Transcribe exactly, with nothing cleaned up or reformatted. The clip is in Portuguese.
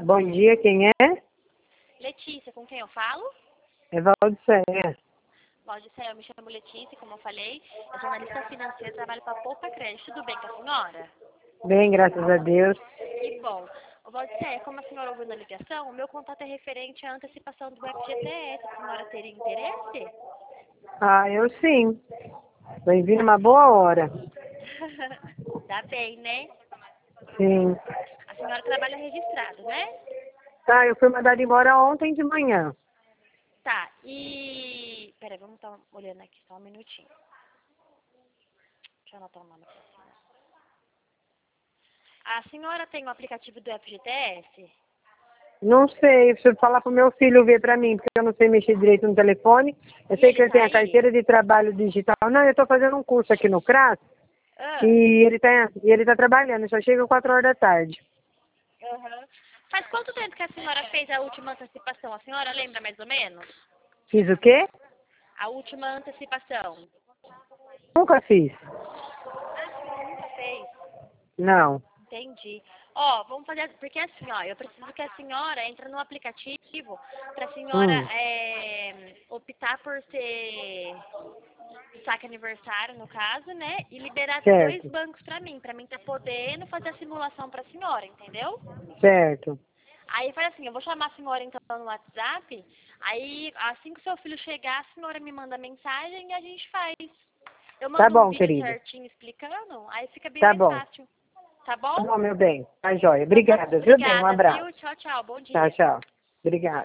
Bom dia, quem é? Letícia, com quem eu falo? É Valdiceia. Valdiceia, eu me chamo Letícia, como eu falei. Eu sou analista financeira, trabalho para a Poupa Crédito. Tudo bem com a senhora? Bem, graças a Deus. Que bom. Ô, Valdiceia, como a senhora ouviu na ligação, o meu contato é referente à antecipação do F G T S. A senhora teria interesse? Ah, eu sim. Vai vir numa boa hora. Tá bem, né? Sim. A senhora trabalha registrado, né? Tá, eu fui mandada embora ontem de manhã. Tá, e... Peraí, vamos estar olhando aqui só um minutinho. Deixa eu anotar o nome aqui. A senhora tem o aplicativo do F G T S? Não sei, preciso falar pro meu filho ver pra mim, porque eu não sei mexer direito no telefone. Eu E sei que ele eu tá tenho a aí? carteira de trabalho digital. Não, eu tô fazendo um curso aqui no CRAS Ah, e ele tá, e ele tá trabalhando, só chega quatro horas da tarde. aham. Faz quanto tempo que a senhora fez a última antecipação? A senhora lembra mais ou menos? Fiz o quê? A última antecipação. Nunca fiz. Ah, a senhora nunca fez? Não. Entendi. Ó, vamos fazer, porque assim, ó, eu preciso que a senhora entre no aplicativo para a senhora Hum, é, optar por ser saque aniversário, no caso, né? E liberar dois certo, bancos para mim, para mim tá podendo fazer a simulação para a senhora, entendeu? certo. Aí faz assim, eu vou chamar a senhora então no WhatsApp, aí assim que o seu filho chegar, a senhora me manda mensagem e a gente faz. Eu Tá mando um bom, vídeo querida. certinho explicando, aí fica bem Tá mais bom. fácil. Tá Tá bom? bom, meu bem. Tá joia. Então tá, Obrigada, viu, bem? Um obrigada, abraço. viu? Tchau, tchau, bom Tchau, dia. tchau. Obrigada.